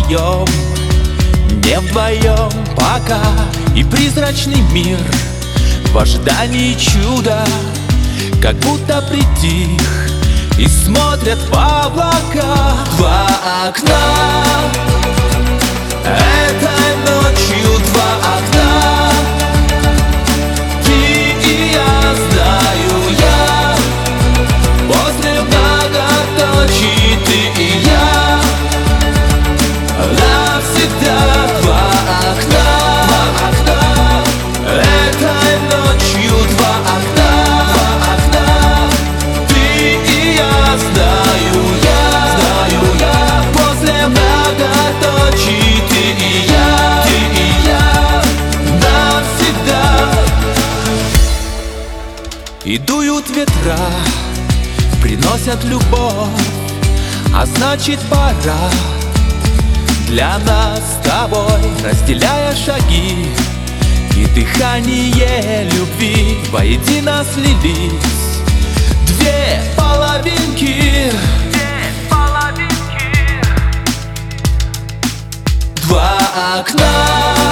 вдвоем, не вдвоем пока. И призрачный мир в ожидании чуда как будто притих и смотрят в облака. Два окна этой ночью, два окна. Ты и я, знаю я, после многоточий ты и я навсегда. Два окна этой ночью, два окна. Ты и я, знаю я, после многоточий ты и я навсегда. И дуют ветра, приносят любовь, а значит пора для нас с тобой, разделяя шаги и дыхание любви, воедино слились две половинки. Два окна